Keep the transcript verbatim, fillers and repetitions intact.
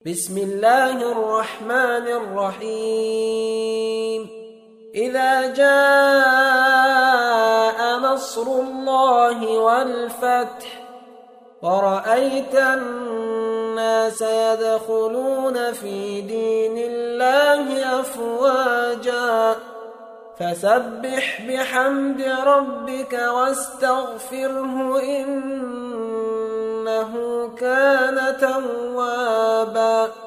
بسم الله الرحمن الرحيم إذا جاء نصر الله والفتح ورأيت الناس يدخلون في دين الله أفواجا فسبح بحمد ربك واستغفره إنه كان توابا